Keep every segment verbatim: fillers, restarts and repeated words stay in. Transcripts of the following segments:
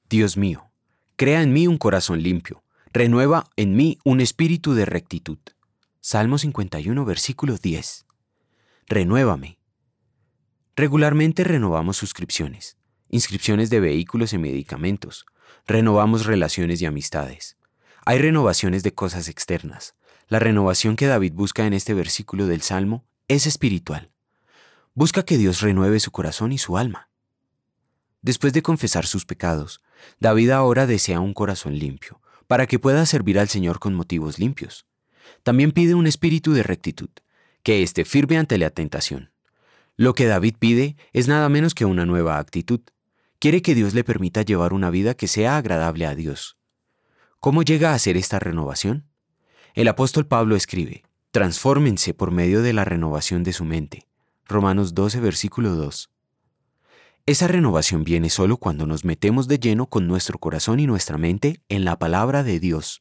Dios mío, crea en mí un corazón limpio, renueva en mí un espíritu de rectitud. Salmo cincuenta y uno, versículo diez. Renuévame. Regularmente renovamos suscripciones, inscripciones de vehículos y medicamentos, renovamos relaciones y amistades. Hay renovaciones de cosas externas. La renovación que David busca en este versículo del Salmo es espiritual. Busca que Dios renueve su corazón y su alma. Después de confesar sus pecados, David ahora desea un corazón limpio, para que pueda servir al Señor con motivos limpios. También pide un espíritu de rectitud, que esté firme ante la tentación. Lo que David pide es nada menos que una nueva actitud. Quiere que Dios le permita llevar una vida que sea agradable a Dios. ¿Cómo llega a ser esta renovación? El apóstol Pablo escribe: transfórmense por medio de la renovación de su mente. Romanos doce, versículo dos. Esa renovación viene solo cuando nos metemos de lleno con nuestro corazón y nuestra mente en la palabra de Dios.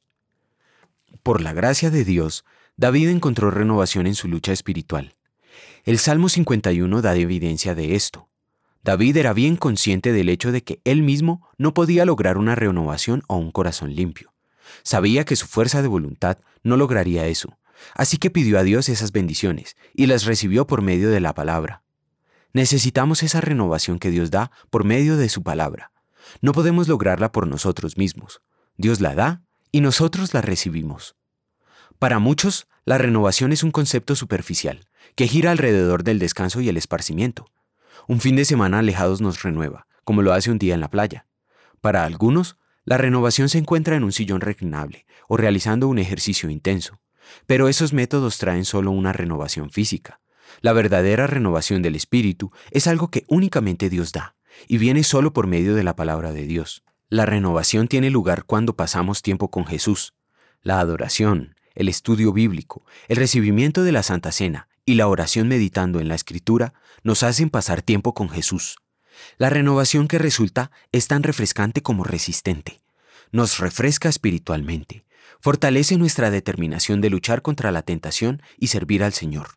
Por la gracia de Dios, David encontró renovación en su lucha espiritual. El Salmo cincuenta y uno da evidencia de esto. David era bien consciente del hecho de que él mismo no podía lograr una renovación o un corazón limpio. Sabía que su fuerza de voluntad no lograría eso, así que pidió a Dios esas bendiciones y las recibió por medio de la palabra. Necesitamos esa renovación que Dios da por medio de su palabra. No podemos lograrla por nosotros mismos. Dios la da y nosotros la recibimos. Para muchos, la renovación es un concepto superficial, que gira alrededor del descanso y el esparcimiento. Un fin de semana alejados nos renueva, como lo hace un día en la playa. Para algunos, la renovación se encuentra en un sillón reclinable o realizando un ejercicio intenso. Pero esos métodos traen solo una renovación física. La verdadera renovación del espíritu es algo que únicamente Dios da, y viene solo por medio de la palabra de Dios. La renovación tiene lugar cuando pasamos tiempo con Jesús. La adoración, el estudio bíblico, el recibimiento de la Santa Cena y la oración meditando en la Escritura nos hacen pasar tiempo con Jesús. La renovación que resulta es tan refrescante como resistente. Nos refresca espiritualmente, fortalece nuestra determinación de luchar contra la tentación y servir al Señor.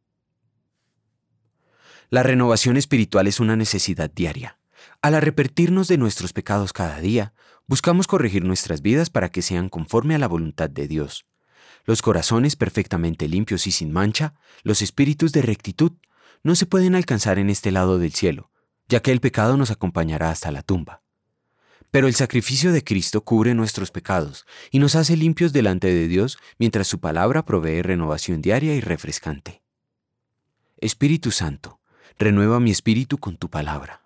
La renovación espiritual es una necesidad diaria. Al arrepentirnos de nuestros pecados cada día, buscamos corregir nuestras vidas para que sean conforme a la voluntad de Dios. Los corazones perfectamente limpios y sin mancha, los espíritus de rectitud, no se pueden alcanzar en este lado del cielo, ya que el pecado nos acompañará hasta la tumba. Pero el sacrificio de Cristo cubre nuestros pecados y nos hace limpios delante de Dios mientras su palabra provee renovación diaria y refrescante. Espíritu Santo, renueva mi espíritu con tu palabra.